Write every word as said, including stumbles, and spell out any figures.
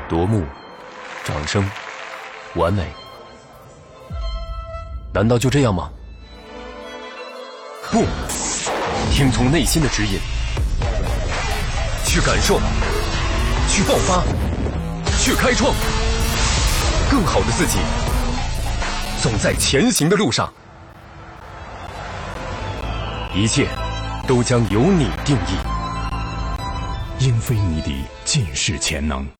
夺目、掌声、完美，难道就这样吗？不，听从内心的指引，去感受，去爆发，去开创，更好的自己，总在前行的路上，一切都将由你定义。 英菲尼迪，尽释潜能。